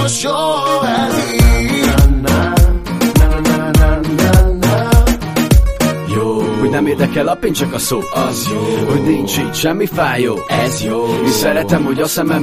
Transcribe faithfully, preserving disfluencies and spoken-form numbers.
most jó, ez így. Hogy nem érdekel a pénz, csak a szó, az jó. Hogy nincs itt semmi fájó, ez jó. Én szeretem, hogy a szemem